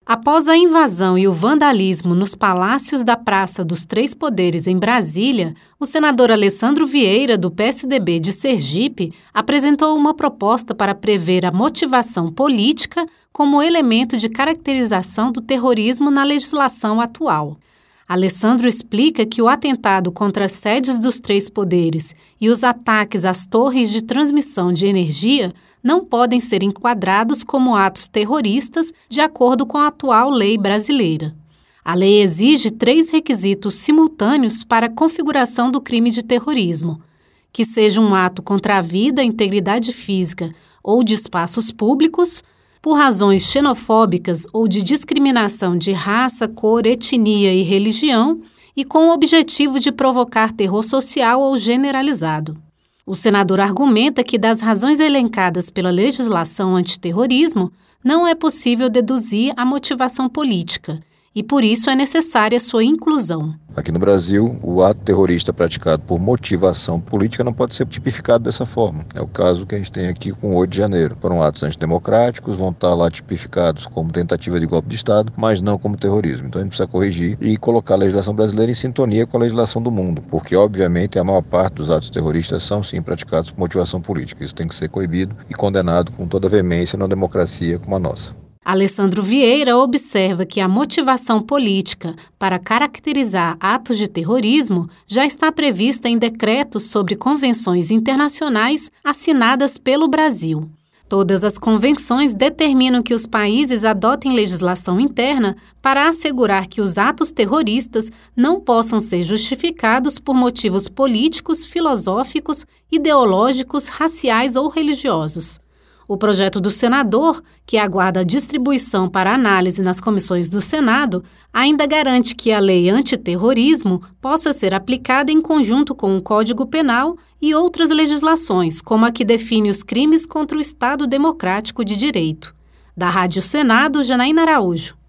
Após a invasão e o vandalismo nos palácios da Praça dos Três Poderes em Brasília, o senador Alessandro Vieira, do PSDB de Sergipe, apresentou uma proposta para prever a motivação política como elemento de caracterização do terrorismo na legislação atual. Alessandro explica que o atentado contra as sedes dos três poderes e os ataques às torres de transmissão de energia não podem ser enquadrados como atos terroristas de acordo com a atual lei brasileira. A lei exige 3 requisitos simultâneos para a configuração do crime de terrorismo: que seja um ato contra a vida, integridade física ou de espaços públicos, por razões xenofóbicas ou de discriminação de raça, cor, etnia e religião, e com o objetivo de provocar terror social ou generalizado. O senador argumenta que das razões elencadas pela legislação antiterrorismo, não é possível deduzir a motivação política, e por isso é necessária sua inclusão. Aqui no Brasil, o ato terrorista praticado por motivação política não pode ser tipificado dessa forma. É o caso que a gente tem aqui com o 8 de janeiro. Foram atos antidemocráticos, vão estar lá tipificados como tentativa de golpe de Estado, mas não como terrorismo. Então a gente precisa corrigir e colocar a legislação brasileira em sintonia com a legislação do mundo, porque obviamente a maior parte dos atos terroristas são sim praticados por motivação política. Isso tem que ser coibido e condenado com toda a veemência numa democracia como a nossa. Alessandro Vieira observa que a motivação política para caracterizar atos de terrorismo já está prevista em decretos sobre convenções internacionais assinadas pelo Brasil. Todas as convenções determinam que os países adotem legislação interna para assegurar que os atos terroristas não possam ser justificados por motivos políticos, filosóficos, ideológicos, raciais ou religiosos. O projeto do senador, que aguarda a distribuição para análise nas comissões do Senado, ainda garante que a lei antiterrorismo possa ser aplicada em conjunto com o Código Penal e outras legislações, como a que define os crimes contra o Estado Democrático de Direito. Da Rádio Senado, Janaína Araújo.